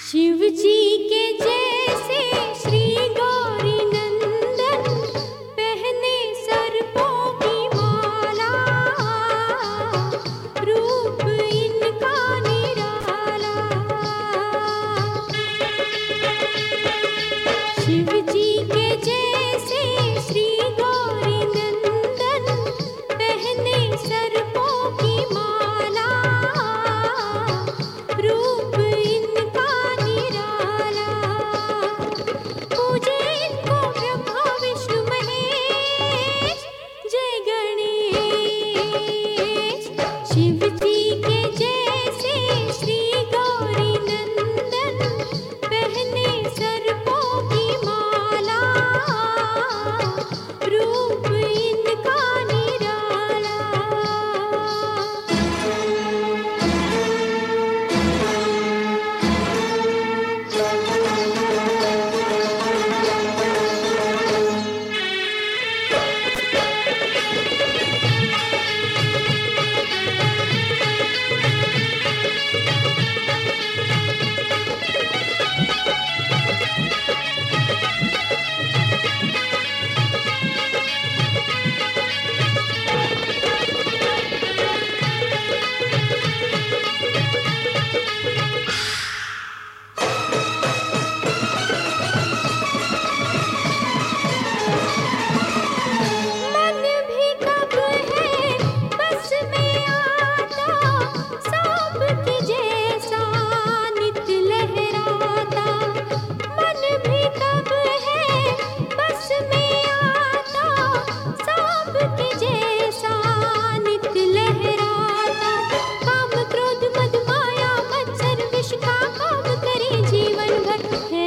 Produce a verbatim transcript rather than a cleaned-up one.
शिव जी के जैसे श्री गौरी नंदन पहने सर्पों की माला, रूप इनका निराला। शिव जी के जैसे श्री गौरी नंदन पहने सर्पों की माला, रूप इनका निराला। पूजे इनको ब्रह्मा विष्णु महेश, जय गणेश। शिव जी के जैसे श्री गौरी नंदन पहने सर्पों की माला, रूप इनका निराला। मन भी कब है बस में आता, सांप के जैसा नित लहराता। मन भी कब है बस में आता, सांप के जैसा नित लहराता। काम क्रोध मद माया मत्सर विष का काम करे जीवन भर, है